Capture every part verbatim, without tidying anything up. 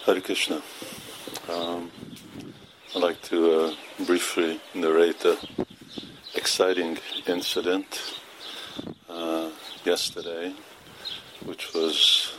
Hare Krishna. Um, I'd like to uh, briefly narrate an exciting incident uh, yesterday, which was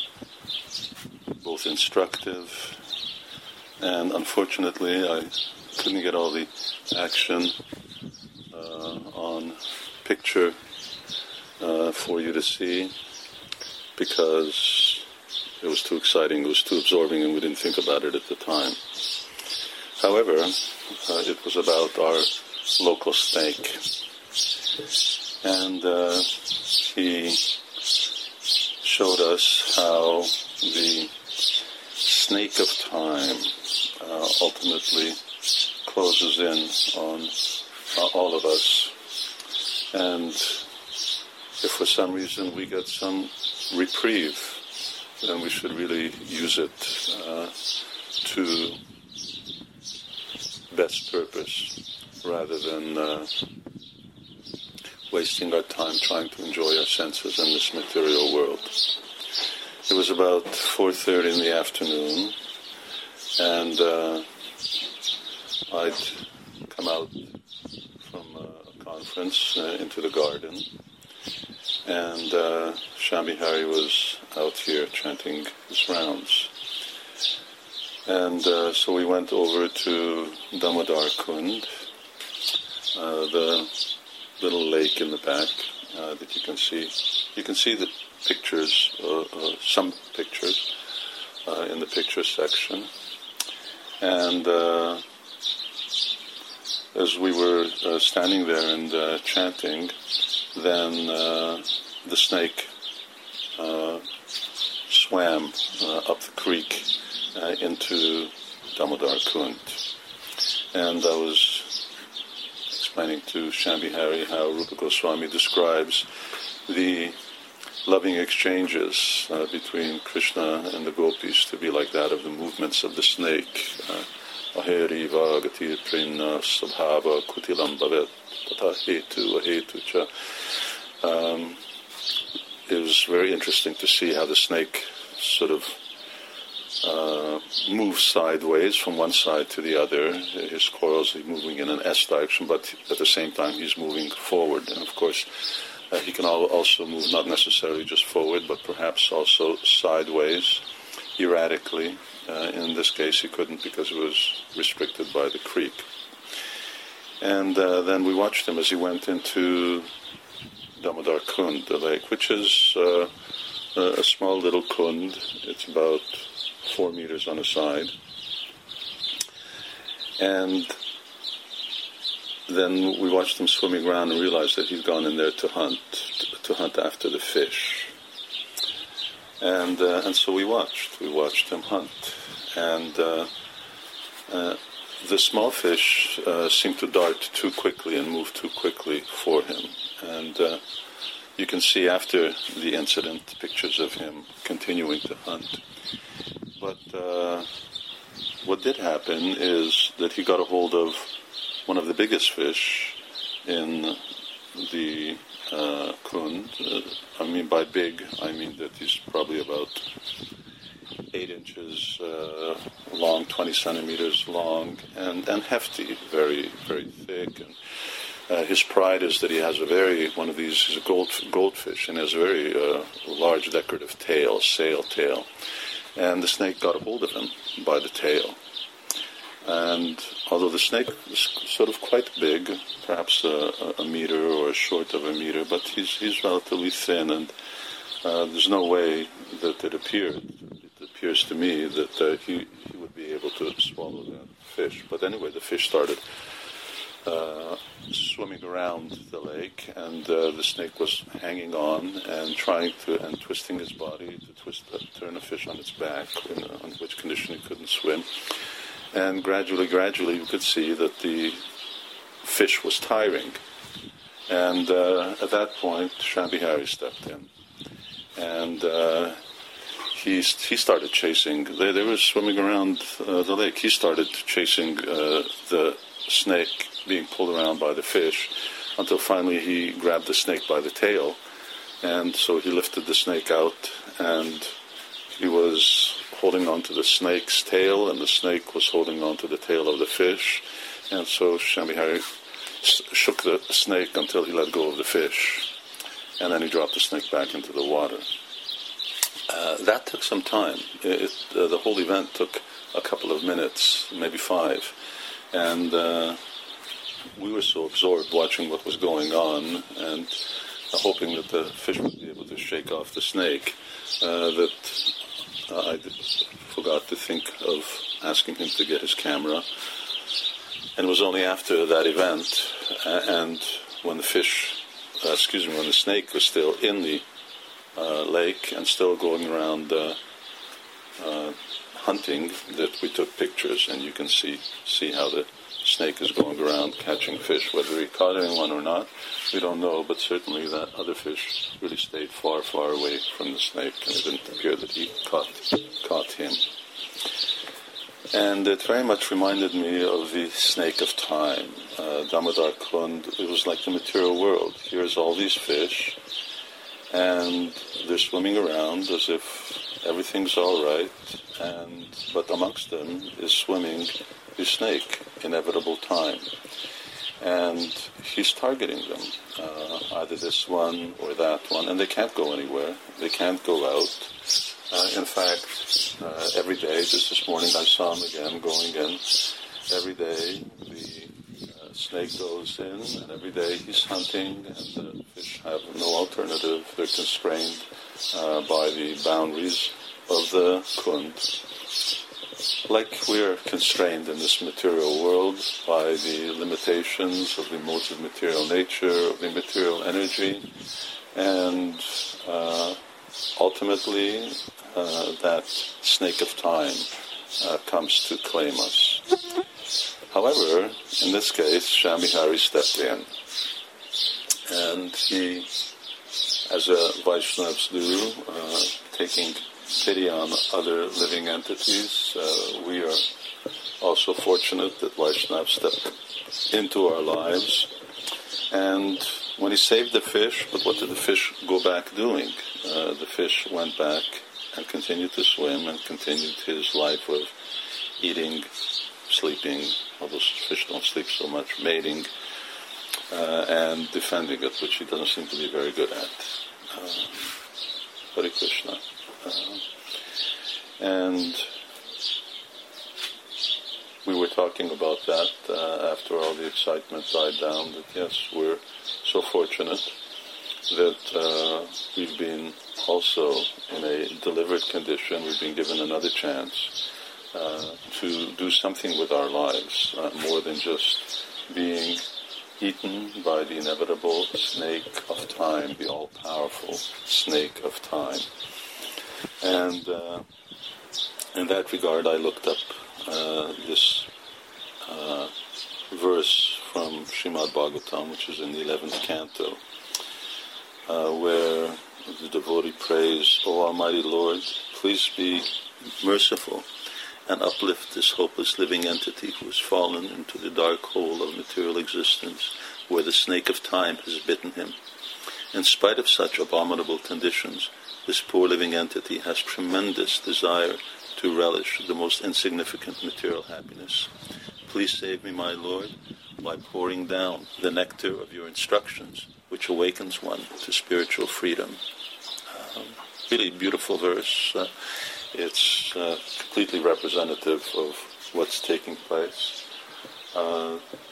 both instructive and, unfortunately, I couldn't get all the action uh, on picture uh, for you to see because it was too exciting, it was too absorbing, and we didn't think about it at the time. However, uh, it was about our local snake. And uh, he showed us how the snake of time uh, ultimately closes in on uh, all of us. And if for some reason we get some reprieve, then we should really use it uh, to best purpose rather than uh, wasting our time trying to enjoy our senses in this material world. It was about four thirty in the afternoon, and uh, I'd come out from a conference uh, into the garden, and uh, Shambhi Hari was out here chanting his rounds. And uh, so we went over to Damodar Kund, uh, the little lake in the back uh, that you can see. You can see the pictures, uh, uh, some pictures, uh, in the picture section. And uh, as we were uh, standing there and uh, chanting, then uh, the snake uh, swam uh, up the creek uh, into Damodar Kund. And I was explaining to Shambhi Hari how Rupa Goswami describes the loving exchanges uh, between Krishna and the gopis to be like that of the movements of the snake. Aheri vagati prina sabhava kutilam bhavet tata hetu ahetu cha. Um, it was very interesting to see how the snake sort of uh, moves sideways from one side to the other. His coils are moving in an S direction, but at the same time he's moving forward. And of course, uh, he can also move not necessarily just forward, but perhaps also sideways, erratically. Uh, in this case, he couldn't because it was restricted by the creek. And uh, then we watched him as he went into Damodar Kund, the lake, which is uh, a small little kund. It's about four meters on a side. And then we watched him swimming around and realized that he'd gone in there to hunt, to hunt after the fish. And uh, and so we watched. We watched him hunt. And uh, uh, the small fish uh, seemed to dart too quickly and move too quickly for him. And uh, you can see after the incident pictures of him continuing to hunt. But uh, what did happen is that he got a hold of one of the biggest fish in the uh, kund. Uh, I mean, by big, I mean that he's probably about eight inches uh, long, twenty centimeters long, and, and hefty, very, very thick. And uh, his pride is that he has a very, one of these, he's a gold, goldfish, and has a very uh, large decorative tail, sail tail. And the snake got a hold of him by the tail. And although the snake is sort of quite big, perhaps a, a meter or short of a meter, but he's he's relatively thin, and uh, there's no way that it appeared. It appears to me that uh, he, he would be able to swallow the fish. But anyway, the fish started uh, swimming around the lake, and uh, the snake was hanging on and trying to, and twisting his body to twist, uh, turn the fish on its back, in, uh, on which condition it couldn't swim. And gradually, gradually, you could see that the fish was tiring. And uh, at that point, Shambhi Hari stepped in. And uh, he he started chasing. They, they were swimming around uh, the lake. He started chasing uh, the snake being pulled around by the fish until finally he grabbed the snake by the tail. And so he lifted the snake out, and he was holding on to the snake's tail, and the snake was holding on to the tail of the fish. And so Shambhari shook the snake until he let go of the fish. And then he dropped the snake back into the water. Uh, that took some time. It, uh, the whole event took a couple of minutes, maybe five. And uh, we were so absorbed watching what was going on and uh, hoping that the fish would be able to shake off the snake uh, that uh, I did, forgot to think of asking him to get his camera. And it was only after that event uh, and when the fish Uh, excuse me, when the snake was still in the uh, lake and still going around uh, uh, hunting, that we took pictures, and you can see see how the snake is going around catching fish. Whether he caught anyone or not, we don't know, but certainly that other fish really stayed far, far away from the snake, and it didn't appear that he caught caught him. And it very much reminded me of the snake of time. Uh, Damodar Kund, it was like the material world. Here's all these fish, and they're swimming around as if everything's all right, and but amongst them is swimming the snake, inevitable time. And he's targeting them, uh, either this one or that one, and they can't go anywhere. They can't go out. Uh, in fact, uh, every day, just this morning I saw him again going in. Every day the uh, snake goes in, and every day he's hunting, and the fish have no alternative. They're constrained uh, by the boundaries of the Kund. Like we're constrained in this material world by the limitations of the modes of material nature, of the material energy, and uh, ultimately uh, that snake of time uh, comes to claim us. However, in this case, Shambhari stepped in, and he, as a Vaishnavas do, uh, taking pity on other living entities, uh, we are also fortunate that Vaishnavas stepped into our lives. And when he saved the fish, but what did the fish go back doing? Uh, the fish went back and continued to swim and continued his life of eating, sleeping, although fish don't sleep so much, mating, uh, and defending it, which he doesn't seem to be very good at. Uh, Hare Krishna. Uh, and we were talking about that uh, after all the excitement died down, that yes, we're so fortunate that uh, we've been also in a delivered condition. We've been given another chance uh, to do something with our lives, uh, more than just being eaten by the inevitable snake of time, the all-powerful snake of time. And uh, in that regard, I looked up uh, this uh, verse from Srimad Bhagavatam, which is in the eleventh canto, uh, where the devotee prays, "O Almighty Lord, please be merciful and uplift this hopeless living entity who has fallen into the dark hole of material existence, where the snake of time has bitten him. In spite of such abominable conditions, this poor living entity has tremendous desire to relish the most insignificant material happiness. Please save me, my Lord, by pouring down the nectar of your instructions, which awakens one to spiritual freedom." Um, really beautiful verse. Uh, it's uh, completely representative of what's taking place, uh,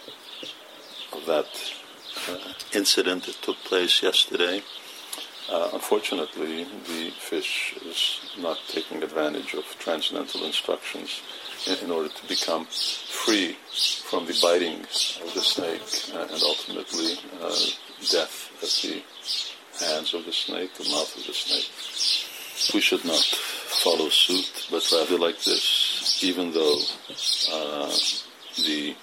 of that uh, incident that took place yesterday. Uh, unfortunately, the fish is not taking advantage of transcendental instructions in, in order to become free from the biting of the snake uh, and ultimately uh, death at the hands of the snake, the mouth of the snake. We should not follow suit, but rather like this, even though uh, the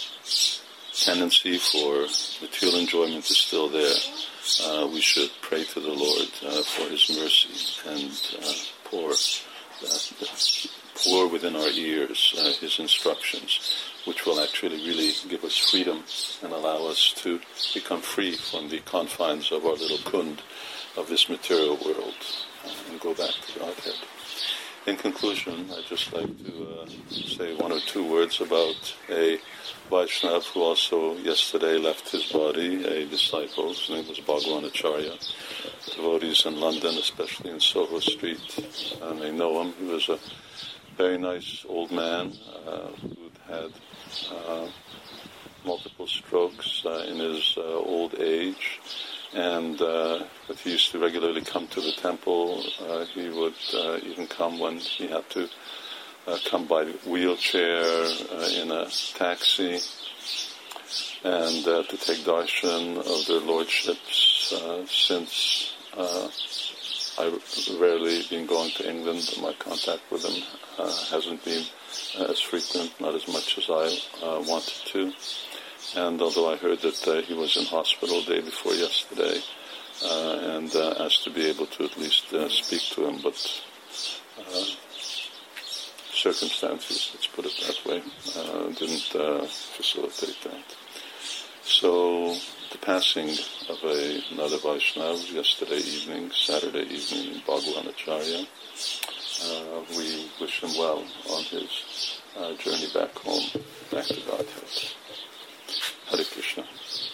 tendency for material enjoyment is still there, Uh, we should pray to the Lord uh, for His mercy and uh, pour, uh, pour within our ears uh, His instructions, which will actually really give us freedom and allow us to become free from the confines of our little kund of this material world uh, and go back to Godhead. in conclusion, I'd just like to uh, say one or two words about a Vaishnava who also yesterday left his body, a disciple. His name was Bhagwan Acharya. Devotees in London, especially in Soho Street, uh, may know him. He was a very nice old man uh, who'd had uh, multiple strokes uh, in his uh, old age. And uh, but he used to regularly come to the temple. Uh, he would uh, even come when he had to uh, come by wheelchair, uh, in a taxi, and uh, to take darshan of their lordships. Uh, since uh, I've rarely been going to England, my contact with him uh, hasn't been uh, as frequent, not as much as I uh, wanted to. And although I heard that uh, he was in hospital the day before yesterday, uh, and uh, asked to be able to at least uh, speak to him, but uh, circumstances, let's put it that way, uh, didn't uh, facilitate that. So the passing of a, another Vaishnava yesterday evening, Saturday evening, Bhagwan Acharya, uh, we wish him well on his uh, journey back home, back to Godhead. Hare Krishna.